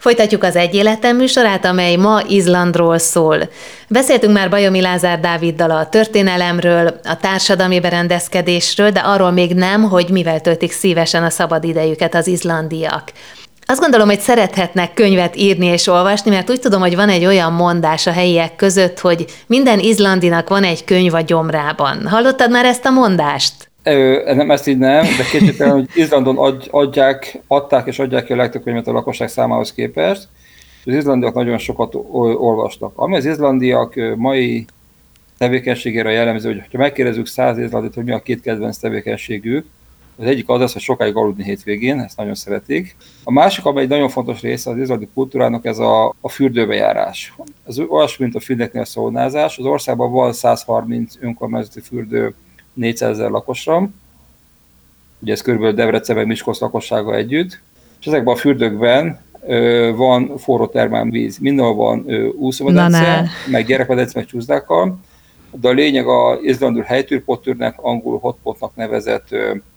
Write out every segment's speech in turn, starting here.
Folytatjuk az Egy Életem műsorát, amely ma Izlandról szól. Beszéltünk már Bajomi Lázár Dáviddal a történelemről, a társadalmi berendezkedésről, de arról még nem, hogy mivel töltik szívesen a szabadidejüket az izlandiak. Azt gondolom, hogy szerethetnek könyvet írni és olvasni, mert úgy tudom, hogy van egy olyan mondás a helyiek között, hogy minden izlandinak van egy könyv a gyomrában. Hallottad már ezt a mondást? Nem, ezt így nem, de kétségtelen, hogy Izlandon adták és adják ki a legtöbb könyvet a lakosság számához képest. Az izlandiak nagyon sokat olvastak. Ami az izlandiak mai tevékenységére jellemző, hogy ha megkérdezzük 100 izlandit, hogy mi a két kedvenc tevékenységük, az egyik az, hogy sokáig aludni hétvégén, ezt nagyon szeretik. A másik, amely egy nagyon fontos része az izlandi kultúrának, ez a fürdőbe járás. Ez olyasmi, mint a Finneknél a szaunázás. Az országban van 130 önkormányzati fürdő 400 000 lakosra, ugye ez körülbelül Debrecen meg Miskolc lakossága együtt, és ezekben a fürdőkben van forró termálvíz, mindenhol van úszómedence, meg gyerekmedence, meg csúszdákkal, de a lényeg az izlandul helytűrpottűrnek, angolul hotpotnak nevezett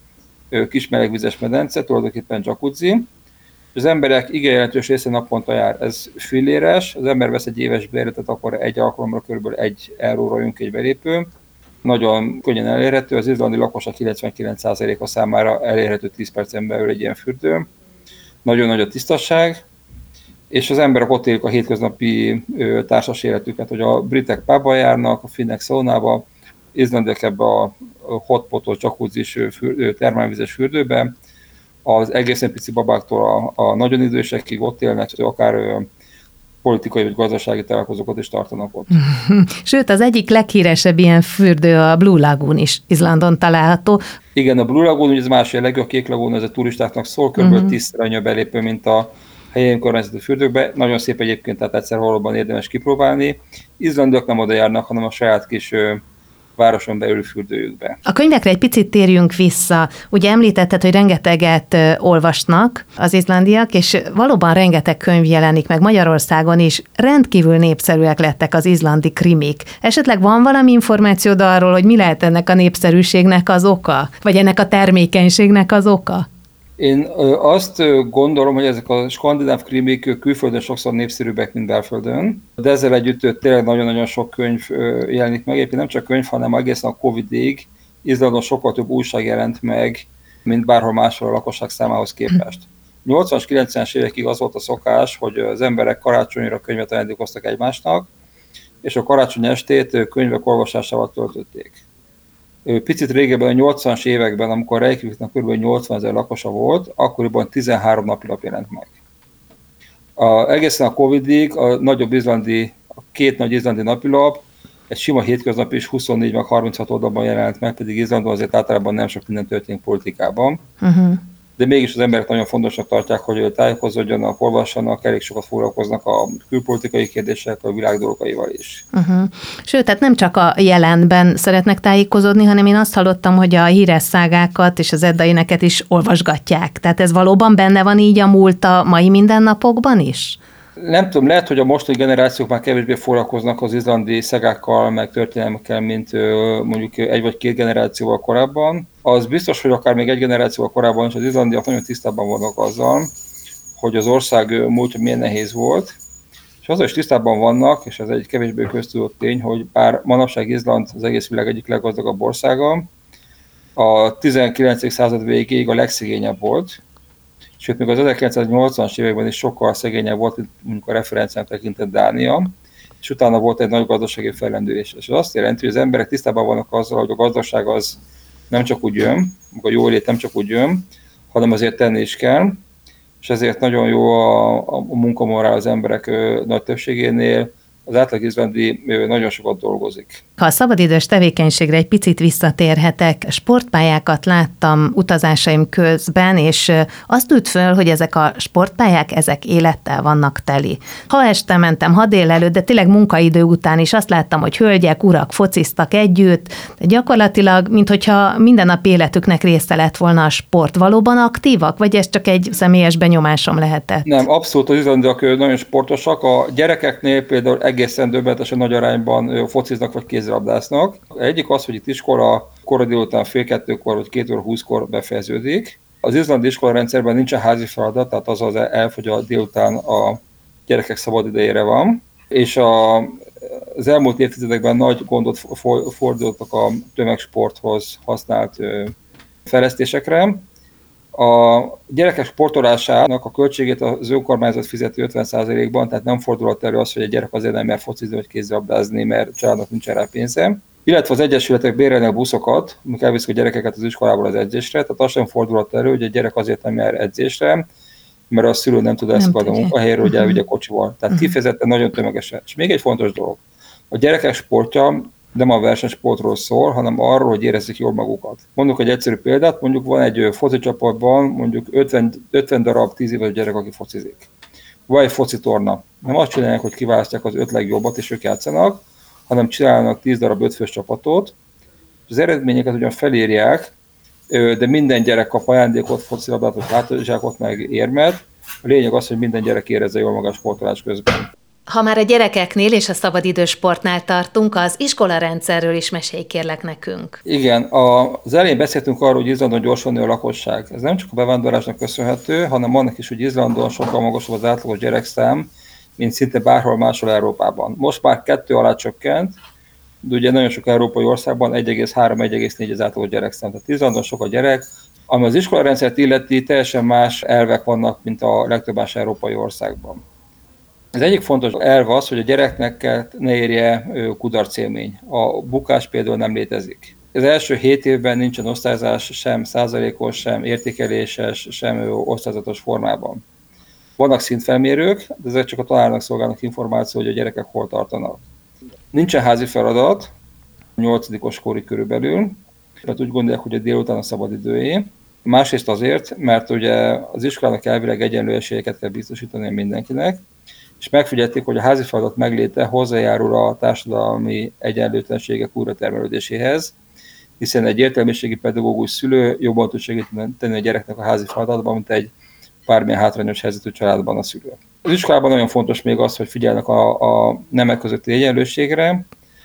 kis melegvizes medence, tulajdonképpen jacuzzi, és az emberek igen jelentős része naponta jár, ez filléres, az ember vesz egy éves bérletet, akkor egy alkalomra kb. 1 euróra jön egy belépő, nagyon könnyen elérhető, az izlandi lakosság 99%-a számára elérhető 10 percen belül egy ilyen fürdő. Nagyon nagy a tisztaság, és az emberek ott élik a hétköznapi társas életüket, hogy a britek pubba járnak, a finnek szaunába, izlandiak ebbe a hotpotos, jacuzzis, termálvizes fürdőbe, az egészen pici babáktól a nagyon idősekig ott élnek, akár politikai vagy gazdasági találkozókat is tartanak ott. Sőt, az egyik leghíresebb ilyen fürdő a Blue Lagoon is Izlandon található. Igen, a Blue Lagoon, ugye ez más jellegű, a Kék Lagoon, ez a turistáknak szól, kb. 10-szer annyi a belépő, mint a helyi önkormányzati fürdőkbe. Nagyon szép egyébként, tehát egyszer valóban érdemes kipróbálni. Izlandiak nem oda járnak, hanem a saját kis városon belül fürdőjükbe. A könyvekre egy picit térjünk vissza. Ugye említetted, hogy rengeteget olvasnak az izlandiak, és valóban rengeteg könyv jelenik meg Magyarországon is. Rendkívül népszerűek lettek az izlandi krimik. Esetleg van valami információd arról, hogy mi lehet ennek a népszerűségnek az oka? Vagy ennek a termékenységnek az oka? Én azt gondolom, hogy ezek a skandináv krimik külföldön sokszor népszerűbbek, mint belföldön, de ezzel együtt tényleg nagyon-nagyon sok könyv jelenik meg. Egyébként nem csak könyv, hanem egészen a Covid-ig Izlandon sokkal több újság jelent meg, mint bárhol máshol a lakosság számához képest. 80-as, 90-es évekig az volt a szokás, hogy az emberek karácsonyra könyvet ajándékoztak egymásnak, és a karácsony estét könyvek olvasásával töltötték. Picit régebben, a 80-as években, amikor Reykjaviknak kb. 80 000 lakosa volt, akkoriban 13 napilap jelent meg. Egészen a Covid-ig a két nagy izlandi napilap, egy sima hétköznap is 24 meg 36 oldalban jelent meg, pedig Izlandon azért általában nem sok minden történik politikában. De mégis az emberek nagyon fontosnak tartják, hogy tájékozódjanak, olvassanak, elég sokat foglalkoznak a külpolitikai kérdések, a világ dolgaival is. Sőt, tehát nem csak a jelenben szeretnek tájékozódni, hanem én azt hallottam, hogy a híres szágákat és az eddaineket is olvasgatják. Tehát ez valóban benne van így a múlt a mai mindennapokban is? Nem tudom, lehet, hogy a mostani generációk már kevésbé foglalkoznak az izlandi szegákkal, meg történelmekkel, mint mondjuk 1 vagy 2 generációval korábban. Az biztos, hogy akár még 1 generációval korábban is az izlandiak nagyon tisztában vannak azzal, hogy az ország múltja milyen nehéz volt, és azzal is tisztában vannak, és ez egy kevésbé köztudott tény, hogy bár manapság Izland az egész világ egyik leggazdagabb országa, a 19. század végéig a legszegényebb volt, sőt, még az 1980-as években is sokkal szegényebb volt, mint mondjuk a referenciának tekintett Dánia, és utána volt egy nagy gazdasági fellendülés. És ez azt jelenti, hogy az emberek tisztában vannak azzal, hogy a gazdaság az nem csak úgy jön, a jólét nem csak úgy jön, hanem azért tenni is kell, és ezért nagyon jó a munkamorál az emberek nagy többségénél. Az átlag izlandi nagyon sokat dolgozik. Ha a szabadidős tevékenységre egy picit visszatérhetek, sportpályákat láttam utazásaim közben, és azt tűnt föl, hogy ezek a sportpályák, ezek élettel vannak teli. Ha este mentem, ha délelőtt, de tényleg munkaidő után is azt láttam, hogy hölgyek, urak fociztak együtt, de gyakorlatilag, minthogyha minden nap életüknek része lett volna a sport. Valóban aktívak, vagy ez csak egy személyes benyomásom lehetett? Nem, abszolút az izlandiak nagyon sportosak. A gyerekeknél például egészen döbbenetesen nagy arányban fociznak vagy kézilabdáznak. Egyik az, hogy itt iskola kora délután fél 2-kor vagy 2 óra 20-kor befejeződik, Az izlandi iskolarendszerben nincsen házi feladat, tehát az elfogy a délután a gyerekek szabadidejére van, és az elmúlt évtizedekben nagy gondot fordítottak a tömegsporthoz használt fejlesztésekre. A gyerekek sportolásának a költségét az önkormányzat fizeti 50%-ban, tehát nem fordulhat elő az, hogy egy gyerek azért nem mer focizni vagy kézilabdázni, mert családnak nincs erre pénze. Illetve az egyesületek bérelnek buszokat, amik elviszik a gyerekeket az iskolából az edzésre, tehát az sem fordulhat elő, hogy egy gyerek azért nem jár edzésre, mert a szülő nem tud elszakadni a munkahelyről, hogy elvigye kocsival. Tehát kifejezetten nagyon tömegesen. És még egy fontos dolog. A gyerekek sportja nem a versenysportról szól, hanem arról, hogy érezzék jól magukat. Mondok egy egyszerű példát, mondjuk van egy foci csapatban mondjuk 50 darab 10 éves gyerek, aki focizik. Vagy egy foci torna. Nem azt csinálják, hogy kiválasztják az 5 legjobbat, és ők játszanak, hanem csinálnak 10 darab 5 fős csapatot, és az eredményeket ugyan felírják, de minden gyerek kap ajándékot, focilabdát, vagy hátizsákot, meg érmet. A lényeg az, hogy minden gyerek érezze jól magát sportolás közben. Ha már a gyerekeknél és a szabadidős sportnál tartunk, az iskolarendszerről is mesélj kérlek nekünk. Igen, az elején beszéltünk arról, hogy Izlandon gyorsan nő a lakosság. Ez nem csak a bevándorlásnak köszönhető, hanem annak is, hogy Izlandon sokkal magasabb az átlagos gyerekszám, mint szinte bárhol máshol Európában. Most már 2 alá csökkent, de ugye nagyon sok európai országban 1,3-1,4 az átlagos gyerekszám. Tehát Izlandon sok a gyerek, ami az iskolarendszert illeti, teljesen más elvek vannak, mint a legtöbb más európai országban. Az egyik fontos elv az, hogy a gyereknek ne érje kudarcélmény. A bukás például nem létezik. Az első 7 évben nincsen osztályzás sem százalékos, sem értékeléses, sem osztályzatos formában. Vannak szintfelmérők, de ezek csak a tanárnak szolgálnak információ, hogy a gyerekek hol tartanak. Nincsen házi feladat, 8. korig körülbelül, mert úgy gondolják, hogy a délután a szabadidőjé. Másrészt azért, mert ugye az iskolának elvileg egyenlő esélyeket kell biztosítani mindenkinek, és megfigyelték, hogy a házi feladat megléte hozzájárul a társadalmi egyenlőtlenségek újratermelődéséhez, hiszen egy értelmiségi pedagógus szülő jobban tud segíteni a gyereknek a házi feladatban, mint egy bármilyen hátrányos helyzetű családban a szülő. Az iskolában nagyon fontos még az, hogy figyelnek a nemek közötti egyenlőségre.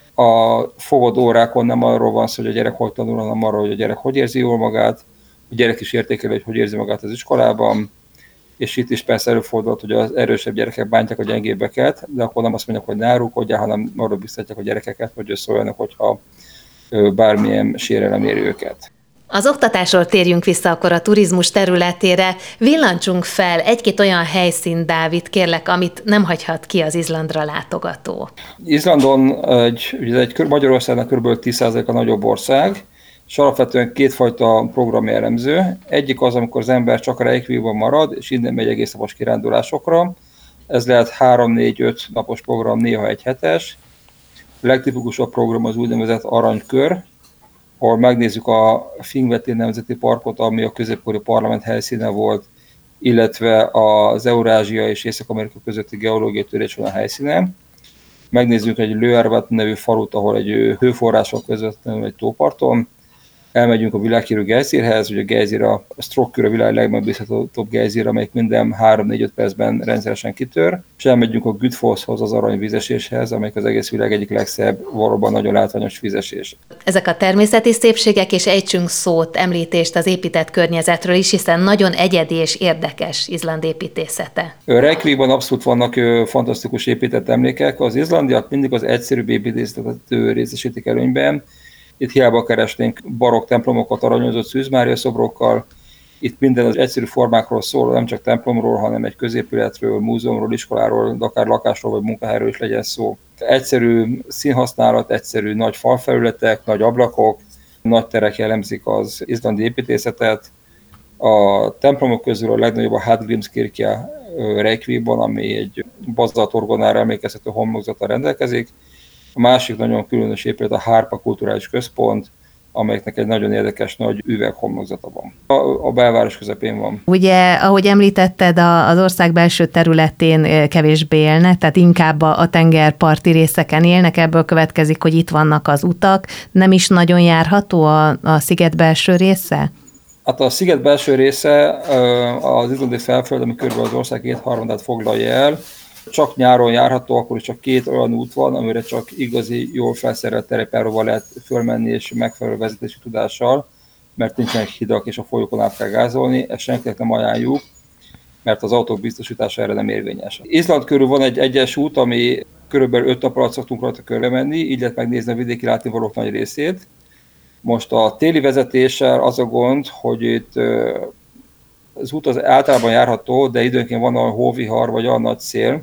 A fogott órákon nem arról van szó, hogy a gyerek hogy tanul, hanem arról, hogy a gyerek hogy érzi jól magát, a gyerek is értékeli, hogy érzi magát az iskolában, és itt is persze előfordulhat, hogy az erősebb gyerekek bántják a gyengébbeket, de akkor nem azt mondják, hogy ne árulkodjál, hanem arról biztatják a gyerekeket, hogy szóljanak, hogyha bármilyen sérelem éri őket. Az oktatásról térjünk vissza akkor a turizmus területére. Villancsunk fel egy-két olyan helyszín, Dávid, kérlek, amit nem hagyhat ki az Izlandra látogató. Izlandon Magyarországnak kb. 10%-a nagyobb ország, és alapvetően 2 fajta program jellemző. Egyik az, amikor az ember csak a Reykjavikban marad, és innen megy egész napos kirándulásokra. Ez lehet 3-4-5 napos program, néha egy hetes. A legtipikusabb program az úgynevezett aranykör, ahol megnézzük a Fingveti Nemzeti Parkot, ami a középkori parlament helyszíne volt, illetve az Eurázsia és Észak-Amerika közötti geológiai törés van a helyszínen. Megnézzük egy Lőervet nevű falut, ahol egy hőforrások közvetlenül egy tóparton. Elmegyünk a világhírű gejzírhez, ugye a gejzír a Strokkur a világ legmegbízhatóbb gejzír, amelyik minden 3-4-5 percben rendszeresen kitör, és elmegyünk a Gullfosshoz, az aranyvízeséshez, amelyik az egész világ egyik legszebb, valóban nagyon látványos vízesés. Ezek a természeti szépségek, és ejtsünk szót, említést az épített környezetről is, hiszen nagyon egyedi és érdekes Izland építészete. Reykjavikban abszolút vannak fantasztikus épített emlékek. Az izlandiak mindig az egyszerűbb építészetet részesítik előnyben. Itt hiába keresnénk barokk templomokat aranyozott Szűz Mária szobrokkal. Itt minden az egyszerű formákról szól, nem csak templomról, hanem egy középületről, múzeumról, iskoláról, de akár lakásról vagy munkahelyről is legyen szó. Egyszerű színhasználat, egyszerű nagy falfelületek, nagy ablakok, nagy terek jellemzik az izlandi építészetet. A templomok közül a legnagyobb a Hallgrímskirkja Reykjavikban, ami egy bazaltorgonára emlékeztető homlokzattal rendelkezik. A másik nagyon különös épület a Harpa Kulturális Központ, amelyeknek egy nagyon érdekes nagy üveghomlokzata van. A belváros közepén van. Ugye, ahogy említetted, az ország belső területén kevésbé élnek, tehát inkább a tengerparti részeken élnek, ebből következik, hogy itt vannak az utak. Nem is nagyon járható a sziget belső része? Hát a sziget belső része az izlandi felföld, ami körülbelül az ország 2/3-át foglalja el. Csak nyáron járható, akkor is csak 2 olyan út van, amire csak igazi, jól felszerelt terepjáróval lehet fölmenni és megfelelő vezetési tudással. mert nincsenek hidak, és a folyókon át kell gázolni. Ezt senkinek nem ajánljuk, mert az autók biztosítása erre nem érvényes. Izland körül van egy egyes út, ami körülbelül 5 nap alatt szoktunk rajta körbe menni, így lehet megnézni a vidéki látnivalók nagy részét. Most a téli vezetéssel az a gond, hogy itt az út az általában járható, de időnként van a hóvihar vagy a nagy szél,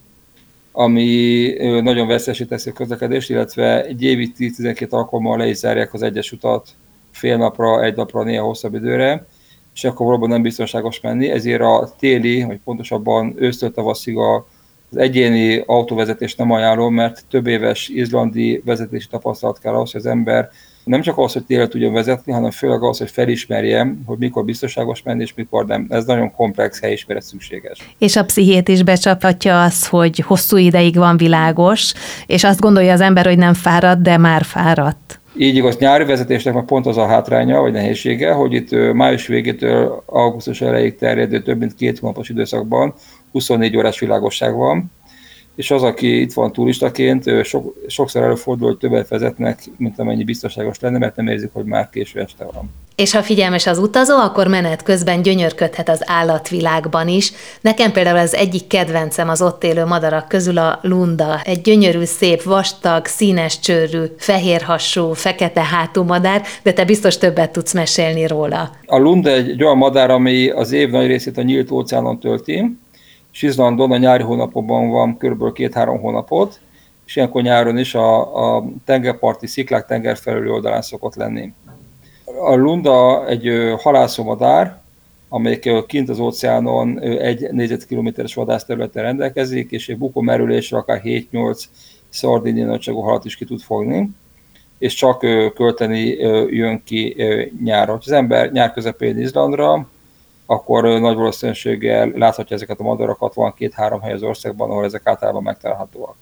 ami nagyon veszélyesé teszi a közlekedést, illetve egy évi 10-12 alkalommal le is zárják az egyes utat fél napra, egy napra, néha hosszabb időre, és akkor valóban nem biztonságos menni, ezért a téli, vagy pontosabban ősztől tavaszig az egyéni autóvezetést nem ajánlom, mert több éves izlandi vezetési tapasztalat kell ahhoz, hogy az ember nem csak ahhoz, hogy télen tudjon vezetni, hanem főleg ahhoz, hogy felismerje, hogy mikor biztonságos menni, és mikor nem. Ez nagyon komplex helyismeret szükséges. És a pszichét is becsaphatja az, hogy hosszú ideig van világos, és azt gondolja az ember, hogy nem fáradt, de már fáradt. Így igaz, nyári vezetésnek meg pont az a hátránya, vagy nehézsége, hogy itt május végétől augusztus elejéig terjedő több mint 2 hónapos időszakban 24 órás világosság van, és az, aki itt van turistaként, sokszor előfordul, hogy többet vezetnek, mint amennyi biztonságos lenne, mert nem érzik, hogy már késő este van. És ha figyelmes az utazó, akkor menet közben gyönyörködhet az állatvilágban is. Nekem például az egyik kedvencem az ott élő madarak közül a lunda. Egy gyönyörű, szép, vastag, színes csőrű, fehérhasú, fekete hátú madár, de te biztos többet tudsz mesélni róla. A lunda egy olyan madár, ami az év nagy részét a nyílt óceánon tölti, és Izlandon a nyári hónapokban van kb. 2-3 hónapot, és ilyenkor nyáron is a tengerparti sziklák tengerfelüli oldalán szokott lenni. A lunda egy halászómadár, amelyik kint az óceánon 1 négyzetkilométeres vadászterületen rendelkezik, és egy bukomerülésre akár 7-8 szardini nagyságú halat is ki tud fogni, és csak költeni jön ki nyáron. Ha az ember nyár közepén Izlandra, akkor nagy valószínűséggel láthatja ezeket a madarakat, van 2-3 hely az országban, ahol ezek általában megtalálhatóak.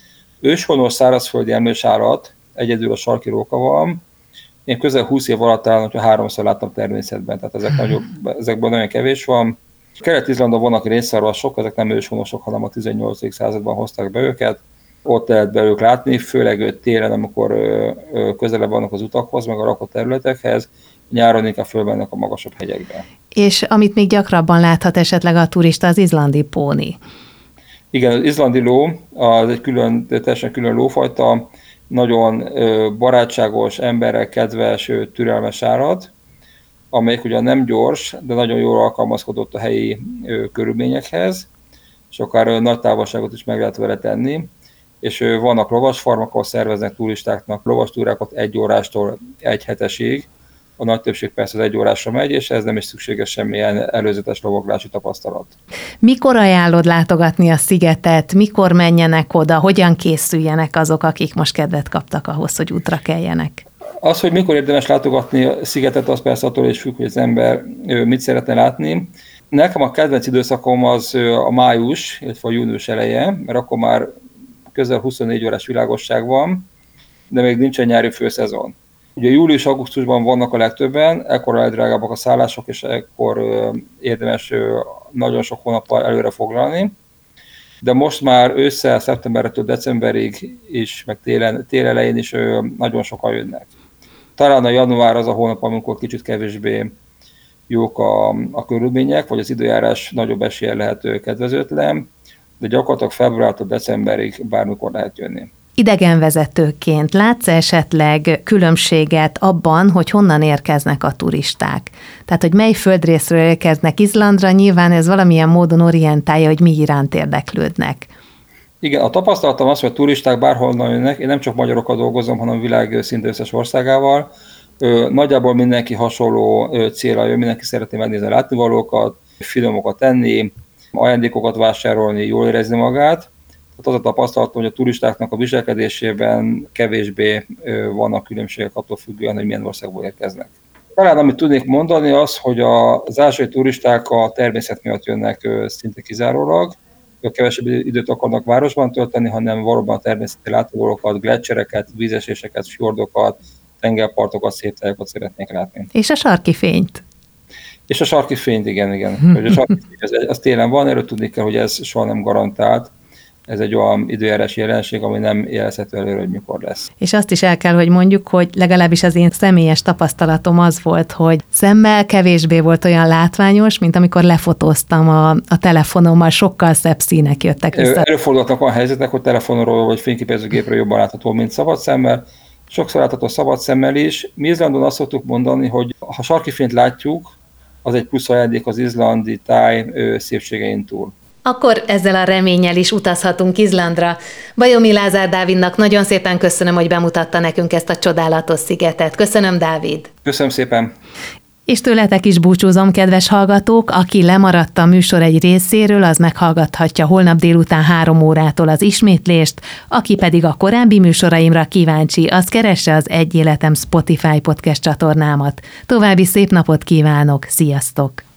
Őshonos szárazföldi emlős állat, egyedül a sarki róka van. Én közel 20 év alatt talán, hogyha 3-szor láttam természetben, tehát ezekből nagyon kevés van. Kelet-Izlandon vannak rénszarvasok, ezek nem őshonosok, hanem a 18. században hozták be őket. Ott lehet belőlük látni, főleg télen, amikor közelebb vannak az utakhoz, meg a lakott területekhez, nyáron inkább fölmennek a magasabb hegyekbe. És amit még gyakrabban láthat esetleg a turista, az izlandi póni. Igen, az izlandi ló, az egy teljesen külön lófajta, nagyon barátságos, emberrel kedves, türelmes állat, amelyik ugyan nem gyors, de nagyon jól alkalmazkodott a helyi körülményekhez, és akár nagy távolságot is meg lehet vele tenni. És vannak lovasfarmok, ahol szerveznek turistáknak lovastúrákat 1 órástól 1 hetesig. A nagy többség persze az 1 órásra megy, és ez nem is szükséges semmilyen előzetes lovaglási tapasztalat. Mikor ajánlod látogatni a szigetet? Mikor menjenek oda? Hogyan készüljenek azok, akik most kedvet kaptak ahhoz, hogy útra keljenek? Az, hogy mikor érdemes látogatni a szigetet, az persze attól is függ, hogy az ember mit szeretne látni. Nekem a kedvenc időszakom az a május, illetve a június eleje, mert akkor már közel 24 órás világosság van, de még nincsen nyári főszezon. Ugye július-augusztusban vannak a legtöbben, ekkor a legdrágábbak a szállások, és ekkor érdemes nagyon sok hónappal előre foglalni. De most már ősszel, szeptembertől decemberig is, meg tél elején is nagyon sokan jönnek. Talán a január az a hónap, amikor kicsit kevésbé jók a körülmények, vagy az időjárás nagyobb eséllyel lehet kedvezőtlen, de gyakorlatilag februártól decemberig bármikor lehet jönni. Idegenvezetőként látsz esetleg különbséget abban, hogy honnan érkeznek a turisták? Tehát, hogy mely földrészről érkeznek Izlandra, nyilván ez valamilyen módon orientálja, hogy mi iránt érdeklődnek. Igen, a tapasztalatom az, hogy a turisták bárhonnan jönnek, én nem csak magyarokkal dolgozom, hanem a világ szinte összes országával. Nagyjából mindenki hasonló célra jön, mindenki szeretné megnézni a látnivalókat, finomokat enni, ajándékokat vásárolni, jól érezni magát. Tehát az a tapasztalatom, hogy a turistáknak a viselkedésében kevésbé vannak különbségek attól függően, hogy milyen országból érkeznek. Talán amit tudnék mondani az, hogy az ázsiai turisták a természet miatt jönnek szinte kizárólag. Ők kevesebb időt akarnak városban tölteni, hanem valóban a természeti látnivalókat, gleccsereket, vízeséseket, fjordokat, tengerpartokat, szép tájakat szeretnék látni. És a sarki fényt. És a sarki fényt, igen. A sarki fény, az télen van, erről tudni kell, hogy ez soha nem garantált. ez egy olyan időjárási jelenség, ami nem jelezhető előre, hogy mikor lesz. És azt is el kell, hogy mondjuk, hogy legalábbis az én személyes tapasztalatom az volt, hogy szemmel kevésbé volt olyan látványos, mint amikor lefotóztam a telefonommal, sokkal szebb színek jöttek vissza. Előfordultak olyan helyzetek, hogy telefonról vagy fényképezőgépről jobban látható, mint szabad szemmel. Sokszor látható szabad szemmel is. Mi Izlandon azt szoktuk mondani, hogy ha sarki fényt látjuk, az egy plusz ajándék az izlandi táj szépségein túl. Akkor ezzel a reménnyel is utazhatunk Izlandra. Bajomi Lázár Dávidnak nagyon szépen köszönöm, hogy bemutatta nekünk ezt a csodálatos szigetet. Köszönöm, Dávid! Köszönöm szépen! És tőletek is búcsúzom, kedves hallgatók, aki lemaradt a műsor egy részéről, az meghallgathatja holnap délután 3 órától az ismétlést, aki pedig a korábbi műsoraimra kíváncsi, az keresse az Egy Életem Spotify podcast csatornámat. További szép napot kívánok, sziasztok!